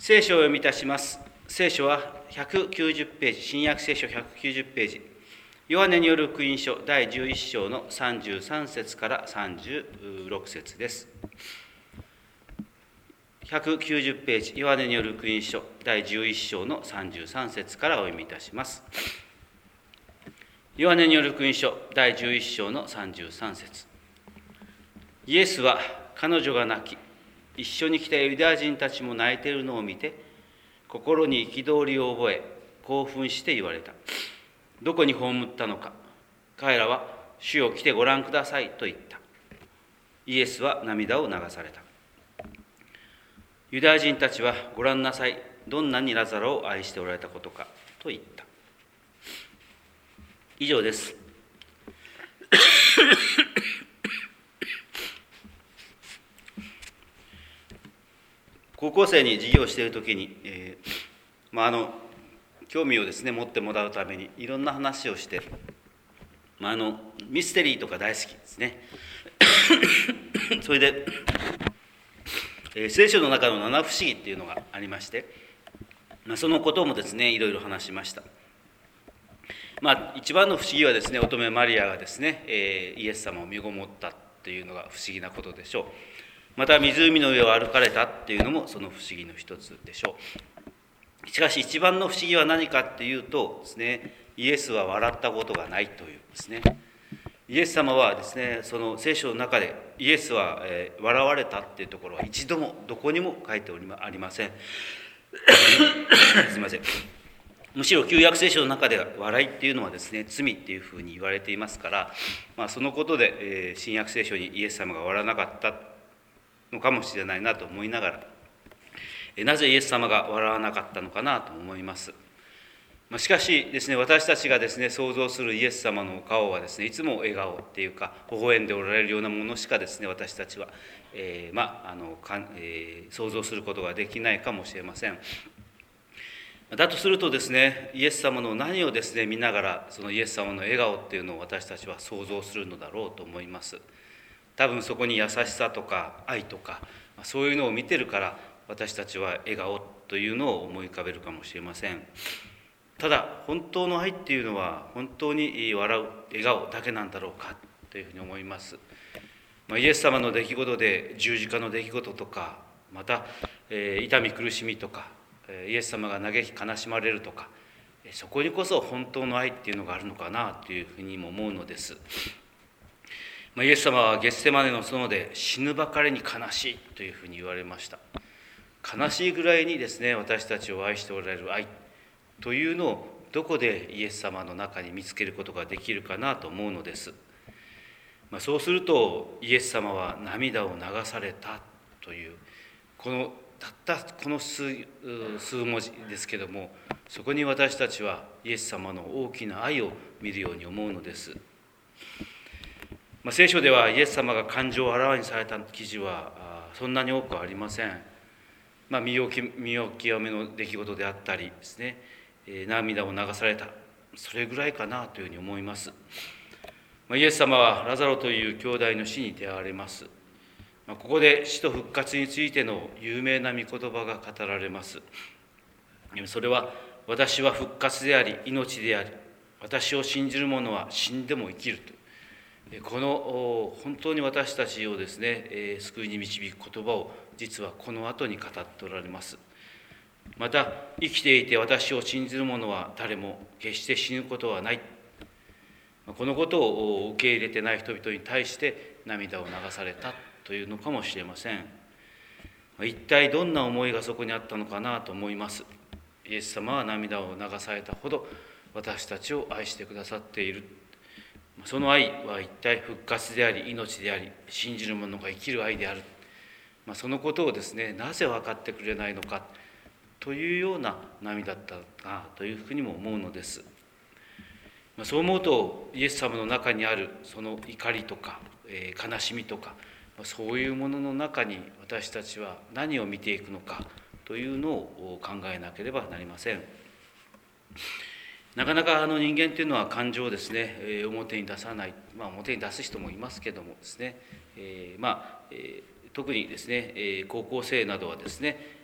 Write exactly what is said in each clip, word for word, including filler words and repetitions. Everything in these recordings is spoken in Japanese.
聖書を読みいたします。聖書はひゃくきゅうじゅうページ、新約聖書ひゃくきゅうじゅうページ、ヨハネによる福音書だいじゅういっ章のさんじゅうさん節からさんじゅうろく節です。ひゃくきゅうじゅうページ、ヨハネによる福音書だいじゅういっ章のさんじゅうさん節からお読みいたします。ヨハネによる福音書だいじゅういっ章のさんじゅうさん節。イエスは彼女が泣き、一緒に来たユダヤ人たちも泣いているのを見て、心に憤りを覚え、興奮して言われた。どこに葬ったのか。彼らは、主よ来てご覧くださいと言った。イエスは涙を流された。ユダヤ人たちは、ご覧なさい、どんなにラザロを愛しておられたことかと言った。以上です。高校生に授業をしているときに、えーまあ、あの興味をですね持ってもらうためにいろんな話をして、まあ、あのミステリーとか大好きですね。それで、えー、聖書の中の七不思議っていうのがありまして、まあ、そのこともですねいろいろ話しました。まあ、一番の不思議はですね、乙女マリアがですね、えー、イエス様を身ごもったというのが不思議なことでしょう。また湖の上を歩かれたっていうのもその不思議の一つでしょう。しかし一番の不思議は何かっていうとですね、イエスは笑ったことがないというですね。イエス様はですね、その聖書の中でイエスは、えー、笑われたっていうところは一度もどこにも書いておりまありません。すみません。むしろ旧約聖書の中では笑いっていうのはですね、罪っていうふうに言われていますから、まあ、そのことで、えー、新約聖書にイエス様が笑わなかったのかもしれないなと思いながら、なぜイエス様が笑わなかったのかなと思います。しかしですね、私たちがですね想像するイエス様の顔はですね、いつも笑顔っていうか微笑んでおられるようなものしかですね、私たちは、えーまああのかんえー、想像することができないかもしれません。だとするとですね、イエス様の何をですね見ながら、そのイエス様の笑顔っていうのを私たちは想像するのだろうと思います。多分そこに優しさとか愛とか、そういうのを見てるから私たちは笑顔というのを思い浮かべるかもしれません。ただ本当の愛っていうのは本当に笑う笑顔だけなんだろうかというふうに思います。イエス様の出来事で十字架の出来事とか、また、えー、痛み苦しみとか、イエス様が嘆き悲しまれるとか、そこにこそ本当の愛っていうのがあるのかなというふうにも思うのです。イエス様はゲッセマネの園で死ぬばかりに悲しいというふうに言われました。悲しいぐらいにですね、私たちを愛しておられる愛というのをどこでイエス様の中に見つけることができるかなと思うのです。まあ、そうするとイエス様は涙を流されたという、このたったこの 数, 数文字ですけども、そこに私たちはイエス様の大きな愛を見るように思うのです。まあ、聖書ではイエス様が感情をあらわにされた記事はそんなに多くはありません。まあ、身を極めの出来事であったりですね、えー、涙を流された、それぐらいかなというふうに思います。まあ、イエス様はラザロという兄弟の死に出会われます。まあ、ここで死と復活についての有名な御言葉が語られます。それは、私は復活であり命であり、私を信じる者は死んでも生きると。この本当に私たちをですね、救いに導く言葉を実はこの後に語っておられます。また、生きていて私を信じる者は誰も決して死ぬことはない。このことを受け入れてない人々に対して涙を流されたというのかもしれません。一体どんな思いがそこにあったのかなと思います。イエス様は涙を流されたほど私たちを愛してくださっている。その愛は一体復活であり命であり、信じる者が生きる愛である。まあ、そのことをですね、なぜ分かってくれないのかというような涙だったなというふうにも思うのです。まあ、そう思うとイエス様の中にあるその怒りとか、えー、悲しみとか、まあ、そういうものの中に私たちは何を見ていくのかというのを考えなければなりません。なかなかあの人間というのは感情をですね、えー、表に出さない、まあ、表に出す人もいますけどもですね、えー、まあ、えー、特にですね、えー、高校生などはですね、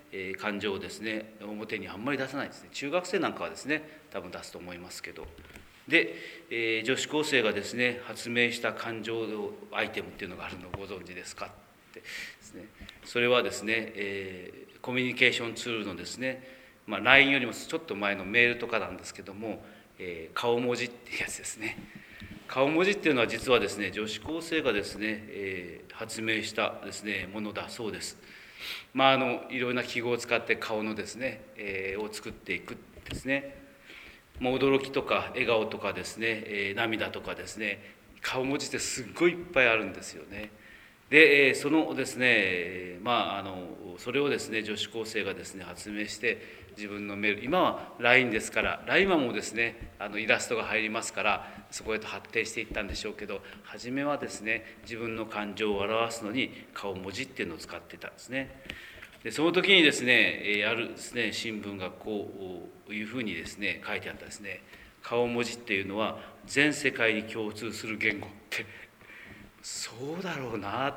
えー感情をですね表にあんまり出さないですね。中学生なんかはですね多分出すと思いますけど、で、えー女子高生がですね発明した感情アイテムっていうのがあるのをご存知ですかってですね。それはですね、えーコミュニケーションツールのですね、まあ、ライン よりもちょっと前のメールとかなんですけども、えー顔文字っていうやつですね。顔文字っていうのは実はですね女子高生がですね、えー発明したですねものだそうです。まああのいろいろな記号を使って顔のですね、えーを作っていくですね。もう驚きとか笑顔とかですね、えー涙とかですね、顔文字ってすっごいいっぱいあるんですよね。で、えーそのですね、えーまああのそれをですね女子高生がですね発明して自分のメール、今は ライン ですから、 ライン はもうですねあのイラストが入りますからそこへと発展していったんでしょうけど、初めはですね自分の感情を表すのに顔文字っていうのを使っていたんですね。でその時にですね、えーあるですね新聞がこういうふうにですね書いてあったですね。顔文字っていうのは全世界に共通する言語って、そうだろうなって、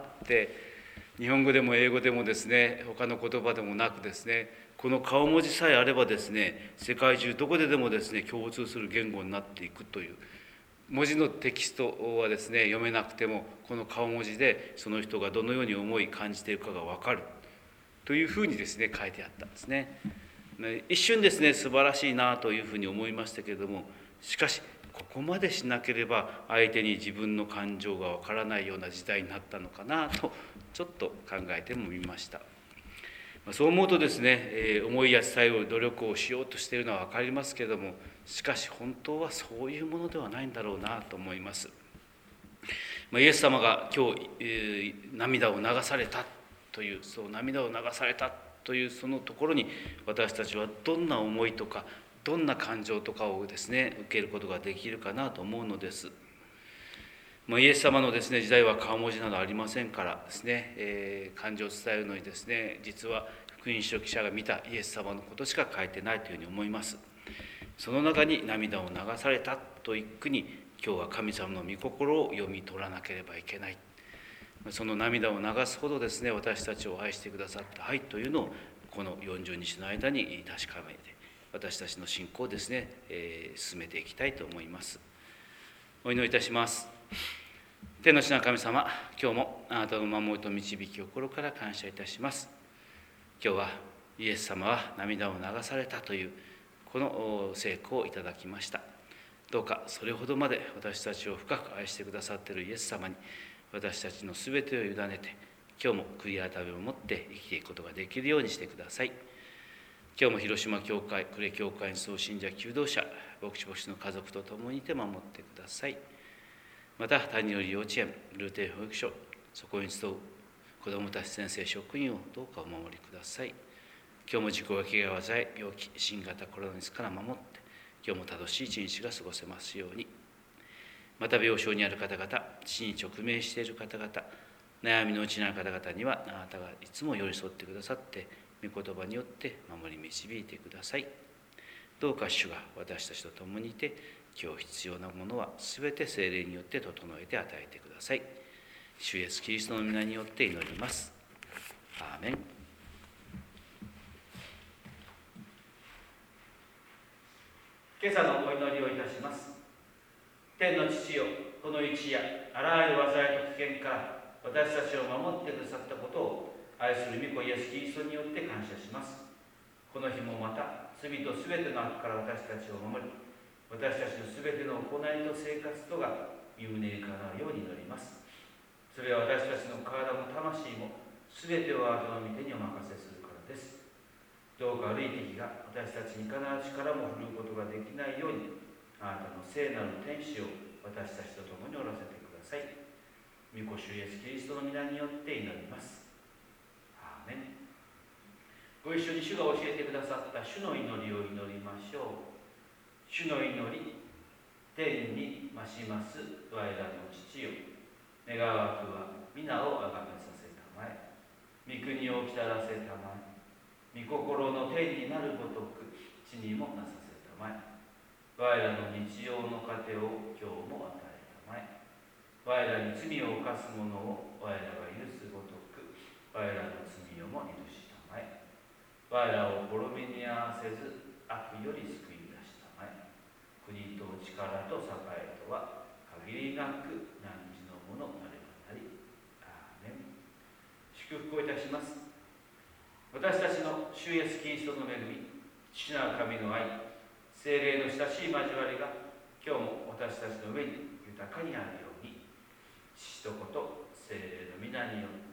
日本語でも英語でもですね他の言葉でもなくですね、この顔文字さえあればですね世界中どこででもですね共通する言語になっていくという、文字のテキストはですね読めなくてもこの顔文字でその人がどのように思い感じているかが分かるというふうにですね書いてあったんですね。一瞬ですね素晴らしいなというふうに思いましたけれども、しかしここまでしなければ相手に自分の感情がわからないような時代になったのかなとちょっと考えてもみました。そう思うとですね、えー思いや伝える努力をしようとしているのは分かりますけれども、しかし本当はそういうものではないんだろうなと思います。まあ、イエス様が今日、えー涙を流されたという、そう涙を流されたというそのところに私たちはどんな思いとかどんな感情とかをですね受けることができるかなと思うのです。まあ、イエス様のですね時代は顔文字などありませんからですね、えー感情を伝えるのにですね実は福音書記者が見たイエス様のことしか書いてないというふうに思います。その中に涙を流されたと一句に今日は神様の御心を読み取らなければいけない、その涙を流すほどですね私たちを愛してくださった愛というのをこのよんじゅうにちの間に確かめて私たちの信仰をですね、えー進めていきたいと思います。お祈りいたします。天の父なる神様、今日もあなたの守りと導きを心から感謝いたします。今日はイエス様は涙を流されたというこの聖句をいただきました。どうかそれほどまで私たちを深く愛してくださっているイエス様に私たちのすべてを委ねて、今日も悔い改めを持って生きていくことができるようにしてください。今日も広島教会、呉教会の総信者求道者、牧師牧師の家族と共にいて守ってください。また谷より幼稚園、ルーテル保育所、そこに集う子どもたち先生職員をどうかお守りください。今日も事故や怪我、災病気、新型コロナウイルスから守って、今日も正しい一日が過ごせますように。また病床にある方々、死に直面している方々、悩みのうちにある方々にはあなたがいつも寄り添ってくださって、御言葉によって守り導いてください。どうか主が私たちと共にいて、今日必要なものはすべて聖霊によって整えて与えてください。主イエスキリストの皆によって祈ります。アーメン。今朝のお祈りをいたします。天の父よ、この一夜、あらゆる災いと危険から私たちを守ってくださったことを愛する御子イエスキリストによって感謝します。この日もまた罪とすべての悪から私たちを守り、私たちのすべての行いと生活とが有名かなるように祈ります。それは私たちの体も魂もすべてをあなたの御手にお任せするからです。どうか悪い敵が私たちにいかなる力も振るうことができないように、あなたの聖なる天使を私たちと共におらせてください。御子主イエスキリストの皆によって祈ります。アーメン。ご一緒に主が教えてくださった主の祈りを祈りましょう。主の祈り、天に増します我らの父よ、願わくは皆をあがめさせたまえ、御国をきたらせたまえ、御心の天になるごとく地にもなさせたまえ、我らの日常の糧を今日も与えたまえ、我らに罪を犯す者を我らが許すごとく我らの罪をも許したまえ、 我らを滅びに合わせず悪より救い出したまえ。国と力と栄とは限りなく汝のものなればなり。アーメン。祝福をいたします。私たちの主イエスキリストの恵み、父なる神の愛、聖霊の親しい交わりが今日も私たちの上に豊かにあるように、父と子と聖霊の皆によって。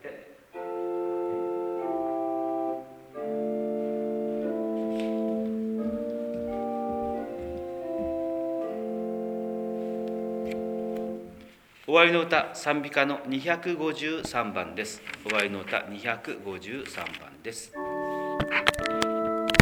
終わりの歌、賛美歌のにひゃくごじゅうさんばんです。終わりの歌にひゃくごじゅうさんばんです。